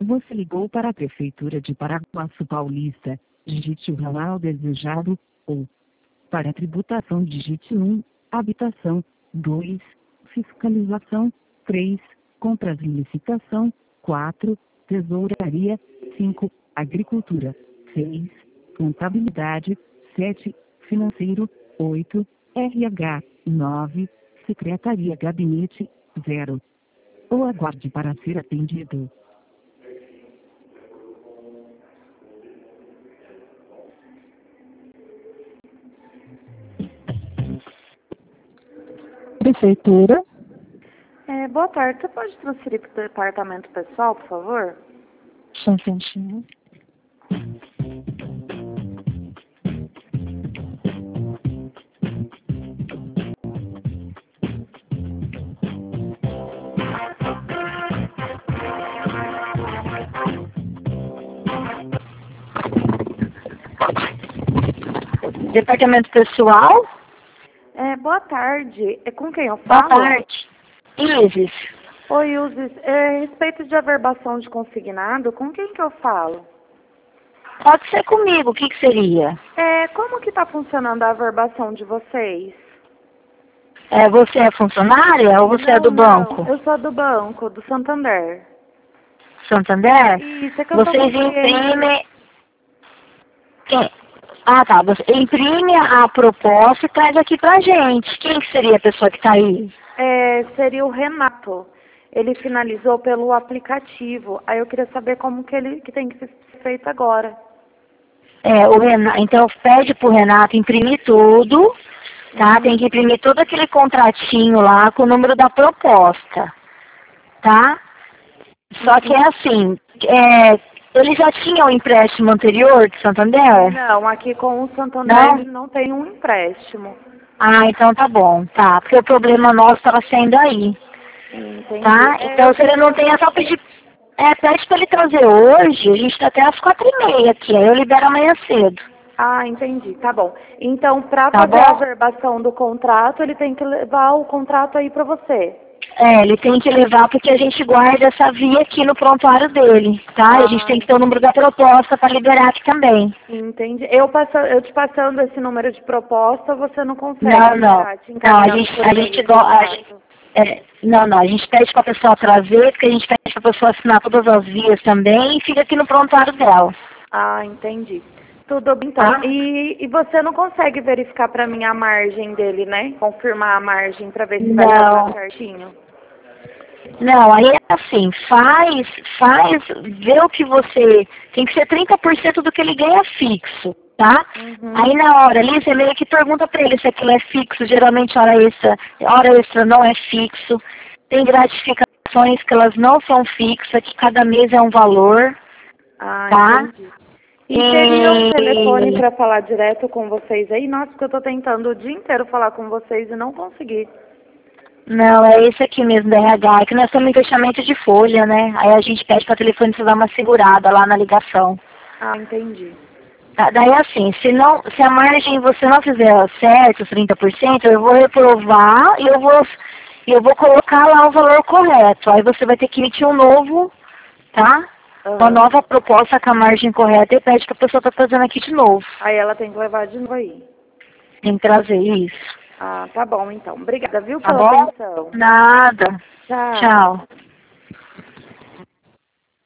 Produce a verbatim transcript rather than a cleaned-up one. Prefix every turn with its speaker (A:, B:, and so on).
A: Você ligou para a Prefeitura de Paraguaçu Paulista. Digite o ramal desejado, ou para a tributação digite um, habitação, dois, fiscalização, três, compras e licitação, quatro, tesouraria, cinco, agricultura, seis, contabilidade, sete, financeiro, oito, R H, nove, secretaria gabinete, zero. Ou aguarde para ser atendido. Prefeitura.
B: É, boa tarde, você pode transferir para o departamento pessoal, por favor?
A: Só um instantinho. Departamento pessoal?
B: É, boa tarde, é com quem eu falo?
A: Boa tarde. Isis.
B: Oi, Uzi, é, a respeito de averbação de consignado, com quem que eu falo?
A: Pode ser comigo, o que, que seria?
B: É, como que está funcionando a averbação de vocês?
A: É, você é funcionária ou você
B: não,
A: é do banco?
B: Não, eu sou do banco, do Santander.
A: Santander?
B: Isso, é que eu tô
A: Vocês
B: com cliente.
A: imprimem... Quem? Ah, tá. Você imprime a proposta e traz aqui pra gente. Quem que seria a pessoa que tá aí?
B: É, seria o Renato. Ele finalizou pelo aplicativo. Aí eu queria saber como que ele que tem que ser feito agora.
A: É, o Renato, então pede pro Renato imprimir tudo, tá?
B: Uhum.
A: Tem que imprimir todo aquele contratinho lá com o número da proposta, tá? Só que é assim, é, ele já tinha o empréstimo anterior de Santander?
B: Não, aqui com o Santander
A: Não?
B: ele não tem um empréstimo.
A: Ah, então tá bom, tá. Porque o problema nosso estava sendo aí,
B: Entendi.
A: tá?
B: É,
A: Então
B: eu
A: se ele não
B: queria...
A: tem, é só pedir. É, pede pra ele trazer hoje, a gente tá até às quatro e meia aqui, aí eu libero amanhã cedo.
B: Ah, entendi, tá bom. Então, para
A: Tá
B: fazer
A: bom?
B: a averbação do contrato, ele tem que levar o contrato aí para você.
A: É, ele tem que levar porque a gente guarda essa via aqui no prontuário dele, tá? E a gente
B: Ah,
A: tem que ter o número da proposta para liberar aqui também.
B: entendi. Eu, passo, eu te passando esse número de proposta, você não consegue
A: Não, não.
B: liberar, te
A: Não, a
B: encaminhando
A: gente,
B: por
A: a
B: e-mail
A: gente,
B: o
A: go- a gente
B: contrato.
A: é, não, não, a gente pede para a pessoa trazer, porque a gente pede para a pessoa assinar todas as vias também e fica aqui no prontuário dela.
B: Ah, entendi. Tudo bem, então.
A: Tá?
B: E, e você não consegue verificar para mim a margem dele, né? Confirmar a margem para ver se vai
A: Não.
B: casar certinho.
A: Não, aí é assim, faz, faz, vê o que você, tem que ser trinta por cento do que ele ganha fixo, tá?
B: Uhum.
A: Aí na hora ali, você meio que pergunta pra ele se aquilo é fixo, geralmente hora extra, hora extra não é fixo, tem gratificações que elas não são fixas, que cada mês é um valor,
B: Ah,
A: tá?
B: entendi. E teria um telefone para falar direto com vocês aí? Nossa, porque eu tô tentando o dia inteiro falar com vocês e não consegui.
A: Não, é esse aqui mesmo, da R H, é que nós estamos em fechamento de folha, né? Aí a gente pede para o telefone dar uma segurada lá na ligação.
B: Ah, entendi.
A: Tá, daí assim, se, não, se a margem você não fizer certo, os trinta por cento, eu vou reprovar e eu vou, eu vou colocar lá o valor correto. Aí você vai ter que emitir um novo, tá?
B: Uhum.
A: Uma nova proposta com a margem correta e pede que a pessoa está fazendo aqui de novo.
B: Aí ela tem que levar de novo aí.
A: Tem que trazer isso.
B: Ah, tá bom então. Obrigada, viu,
A: Tá
B: pela
A: bom?
B: atenção.
A: Nada.
B: Tchau.
A: Tchau.